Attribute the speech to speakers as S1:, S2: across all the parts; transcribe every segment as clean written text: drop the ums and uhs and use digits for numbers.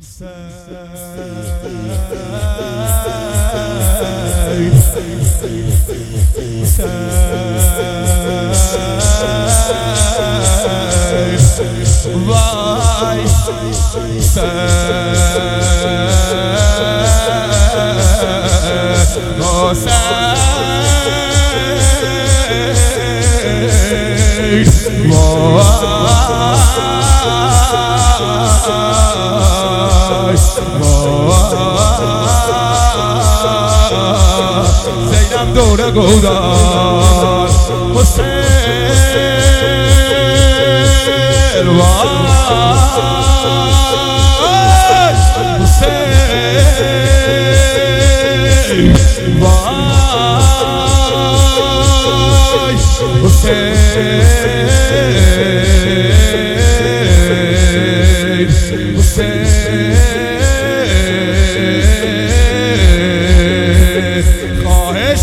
S1: زینم دوره گودار حسین وای حسین وای حسین خواهش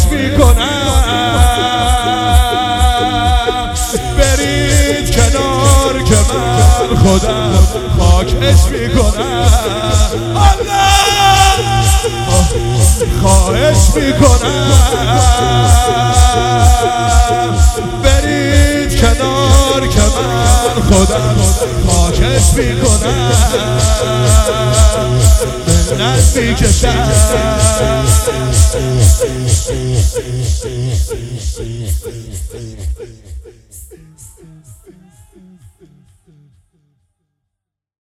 S1: میکنم برید کنار که من خودم خاکش میکنم الله خواهش میکنم برید کنار که من خودم خاکش میکنم منت میکشم